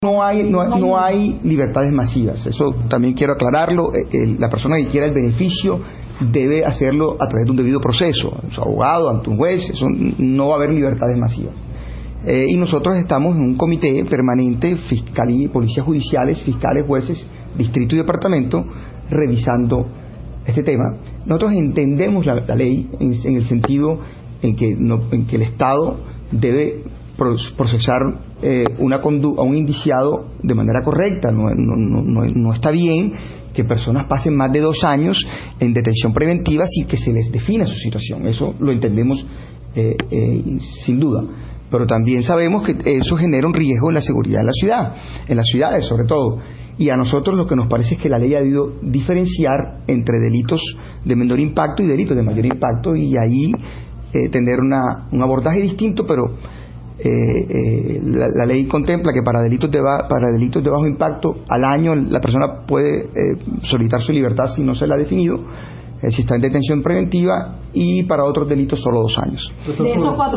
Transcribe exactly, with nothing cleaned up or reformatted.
No hay, no, no hay libertades masivas, eso también quiero aclararlo. El, la persona que quiera el beneficio debe hacerlo a través de un debido proceso, su abogado, ante un juez, eso no va a haber libertades masivas. Eh, y nosotros estamos en un comité permanente, fiscalía y policías judiciales, fiscales, jueces, distrito y departamento, revisando este tema. Nosotros entendemos la, la ley en, en el sentido en que, no, en que el Estado debe procesar eh, una condu a un indiciado de manera correcta. No, no, no, no está bien que personas pasen más de dos años en detención preventiva sin que se les defina su situación. Eso lo entendemos eh, eh, sin duda. Pero también sabemos que eso genera un riesgo en la seguridad de la ciudad, en las ciudades sobre todo. Y a nosotros lo que nos parece es que la ley ha debido diferenciar entre delitos de menor impacto y delitos de mayor impacto, y ahí eh, tener una, un abordaje distinto, pero Eh, eh, la, la ley contempla que para delitos de ba para delitos de bajo impacto al año la persona puede eh, solicitar su libertad si no se la ha definido, eh, si está en detención preventiva, y para otros delitos solo dos años. De esos cuatro